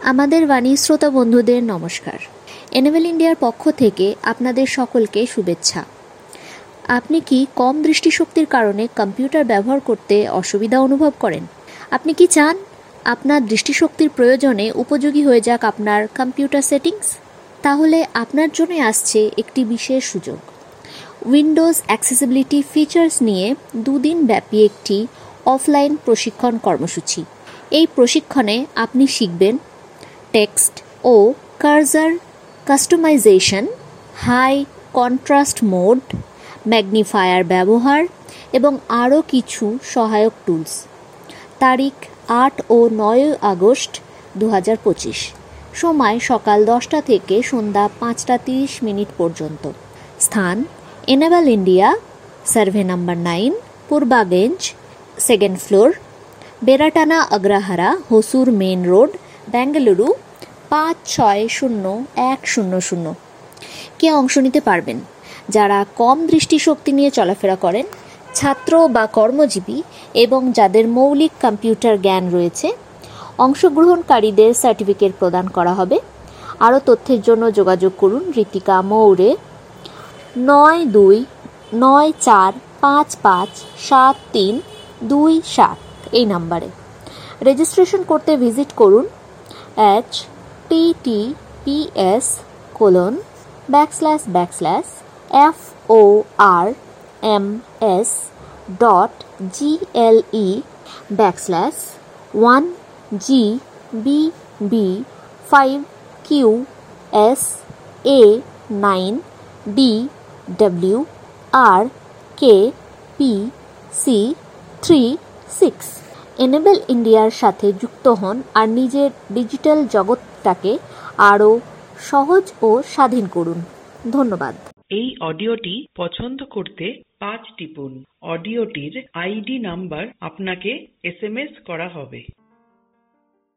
আমাদের বাণী শ্রোতা বন্ধুদের নমস্কার। এনেবেল ইন্ডিয়ার পক্ষ থেকে আপনাদের সকলকে শুভেচ্ছা। আপনি কি কম দৃষ্টিশক্তির কারণে কম্পিউটার ব্যবহার করতে অসুবিধা অনুভব করেন? আপনি কি চান আপনার দৃষ্টিশক্তির প্রয়োজনে উপযোগী হয়ে যাক আপনার কম্পিউটার সেটিংস? তাহলে আপনার জন্য আসছে একটি বিশেষ সুযোগ। উইন্ডোজ অ্যাক্সেসিবিলিটি ফিচার্স নিয়ে 2 দিন ব্যাপী একটি অফলাইন প্রশিক্ষণ কর্মসূচি। এই প্রশিক্ষণে আপনি শিখবেন টেক্সট ও cursor customisation, high contrast mode, magnifier ব্যবহার এবং আরও কিছু সহায়ক টুলস। তারিখ 8 ও 9 আগস্ট 2025। সময় সকাল 10টা থেকে সন্ধ্যা 5:30 পর্যন্ত। স্থান এনেবেল ইন্ডিয়া, সার্ভে নাম্বার 9, পূর্বাগঞ্জ, 2nd floor, Beratana Agrahara, Hosur main road, Bengaluru 560100। কে অংশ নিতে পারবেন? যারা কম দৃষ্টিশক্তি নিয়ে চলাফেরা করেন, ছাত্র বা কর্মজীবী এবং যাদের মৌলিক কম্পিউটার জ্ঞান রয়েছে। অংশগ্রহণকারীদের সার্টিফিকেট প্রদান করা হবে। আরও তথ্যের জন্য যোগাযোগ করুন ঋতিকা মৌরে 9294557327 এই নাম্বারে। রেজিস্ট্রেশন করতে ভিজিট করুন https://form/gbb5qsa9dwrkpc36। এনেবেল ইন্ডিয়ার সাথে যুক্ত হন আর নিজের ডিজিটাল জগৎটাকে আরও সহজ ও স্বাধীন করুন। ধন্যবাদ। এই অডিওটি পছন্দ করতে 5 টিপুন। অডিওটির আইডি নাম্বার আপনাকে SMS করা হবে।